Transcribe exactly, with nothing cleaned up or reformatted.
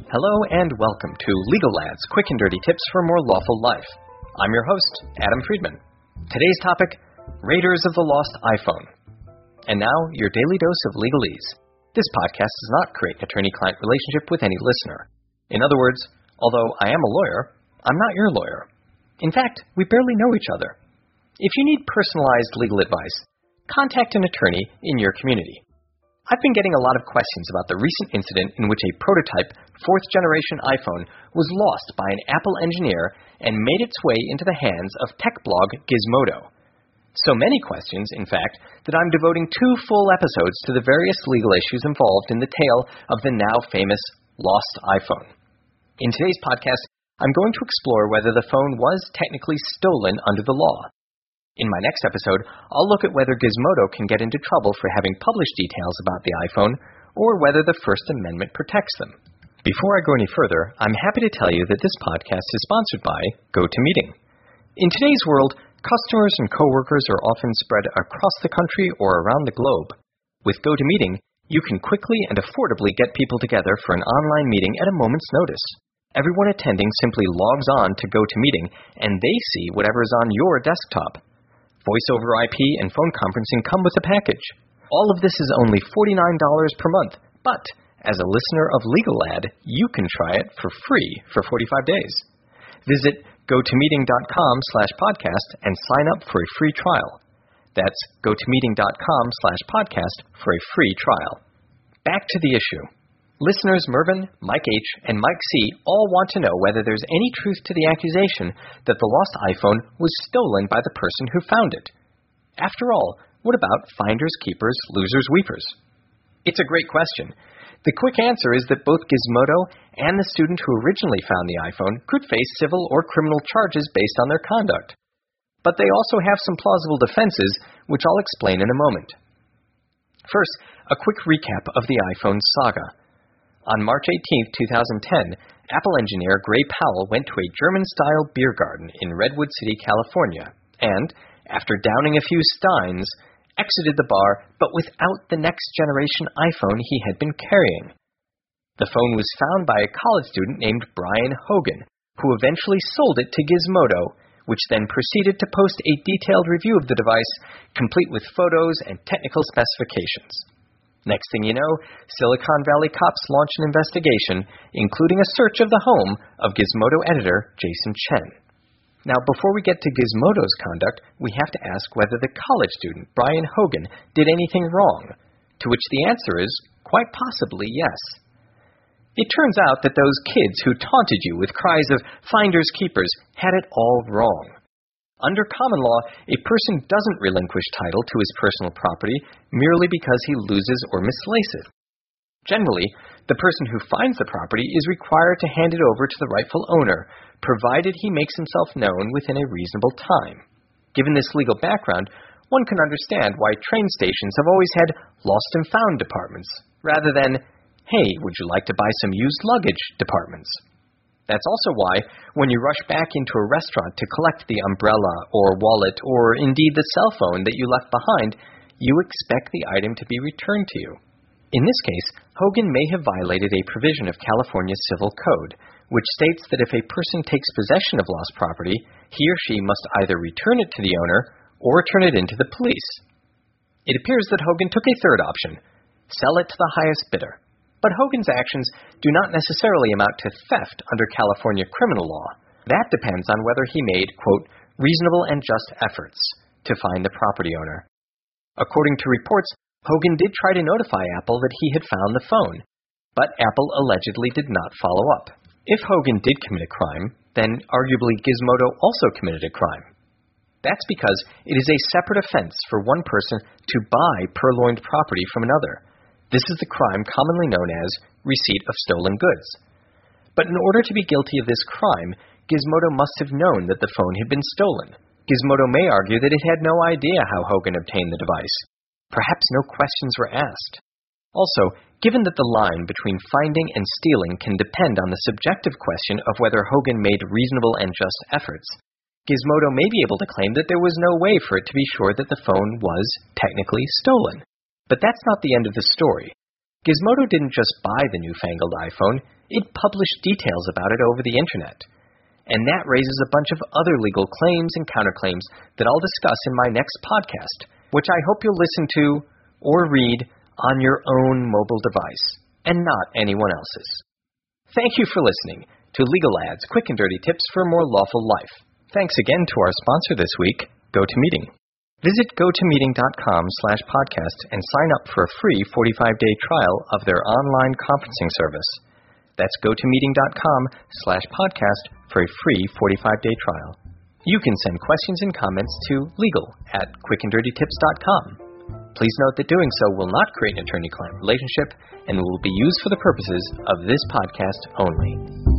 Hello and welcome to Legal Lads, quick and dirty tips for a more lawful life. I'm your host, Adam Friedman. Today's topic, Raiders of the Lost iPhone. And now, your daily dose of legalese. This podcast does not create an attorney-client relationship with any listener. In other words, although I am a lawyer, I'm not your lawyer. In fact, we barely know each other. If you need personalized legal advice, contact an attorney in your community. I've been getting a lot of questions about the recent incident in which a prototype fourth-generation iPhone was lost by an Apple engineer and made its way into the hands of tech blog Gizmodo. So many questions, in fact, that I'm devoting two full episodes to the various legal issues involved in the tale of the now famous lost iPhone. In today's podcast, I'm going to explore whether the phone was technically stolen under the law. In my next episode, I'll look at whether Gizmodo can get into trouble for having published details about the iPhone, or whether the First Amendment protects them. Before I go any further, I'm happy to tell you that this podcast is sponsored by GoToMeeting. In today's world, customers and coworkers are often spread across the country or around the globe. With GoToMeeting, you can quickly and affordably get people together for an online meeting at a moment's notice. Everyone attending simply logs on to GoToMeeting, and they see whatever is on your desktop. Voice over I P and phone conferencing come with the package. All of this is only forty-nine dollars per month, but as a listener of LegalLad, you can try it for free for forty-five days. Visit gotomeeting.com slash podcast and sign up for a free trial. That's gotomeeting.com slash podcast for a free trial. Back to the issue. Listeners Mervyn, Mike H., and Mike C. all want to know whether there's any truth to the accusation that the lost iPhone was stolen by the person who found it. After all, what about finders, keepers, losers, weepers? It's a great question. The quick answer is that both Gizmodo and the student who originally found the iPhone could face civil or criminal charges based on their conduct. But they also have some plausible defenses, which I'll explain in a moment. First, a quick recap of the iPhone saga. On March eighteenth, twenty ten, Apple engineer Gray Powell went to a German-style beer garden in Redwood City, California, and, after downing a few steins, exited the bar, but without the next-generation iPhone he had been carrying. The phone was found by a college student named Brian Hogan, who eventually sold it to Gizmodo, which then proceeded to post a detailed review of the device, complete with photos and technical specifications. Next thing you know, Silicon Valley cops launched an investigation, including a search of the home of Gizmodo editor Jason Chen. Now, before we get to Gizmodo's conduct, we have to ask whether the college student, Brian Hogan, did anything wrong, to which the answer is, quite possibly, yes. It turns out that those kids who taunted you with cries of finders keepers had it all wrong. Under common law, a person doesn't relinquish title to his personal property merely because he loses or misplaces it. Generally, the person who finds the property is required to hand it over to the rightful owner, provided he makes himself known within a reasonable time. Given this legal background, one can understand why train stations have always had lost and found departments, rather than, hey, would you like to buy some used luggage departments? That's also why, when you rush back into a restaurant to collect the umbrella or wallet or indeed the cell phone that you left behind, you expect the item to be returned to you. In this case, Hogan may have violated a provision of California's Civil Code, which states that if a person takes possession of lost property, he or she must either return it to the owner or turn it in to the police. It appears that Hogan took a third option, sell it to the highest bidder. But Hogan's actions do not necessarily amount to theft under California criminal law. That depends on whether he made, quote, reasonable and just efforts to find the property owner. According to reports, Hogan did try to notify Apple that he had found the phone, but Apple allegedly did not follow up. If Hogan did commit a crime, then arguably Gizmodo also committed a crime. That's because it is a separate offense for one person to buy purloined property from another. This is the crime commonly known as receipt of stolen goods. But in order to be guilty of this crime, Gizmodo must have known that the phone had been stolen. Gizmodo may argue that it had no idea how Hogan obtained the device. Perhaps no questions were asked. Also, given that the line between finding and stealing can depend on the subjective question of whether Hogan made reasonable and just efforts, Gizmodo may be able to claim that there was no way for it to be sure that the phone was technically stolen. But that's not the end of the story. Gizmodo didn't just buy the newfangled iPhone, it published details about it over the internet. And that raises a bunch of other legal claims and counterclaims that I'll discuss in my next podcast, which I hope you'll listen to or read on your own mobile device, and not anyone else's. Thank you for listening to Legal Ads, Quick and Dirty Tips for a More Lawful Life. Thanks again to our sponsor this week, GoToMeeting. Visit gotomeeting.com slash podcast and sign up for a free forty-five day trial of their online conferencing service. That's gotomeeting.com slash podcast for a free forty-five day trial. You can send questions and comments to legal at quickanddirtytips dot com. Please note that doing so will not create an attorney-client relationship and will be used for the purposes of this podcast only.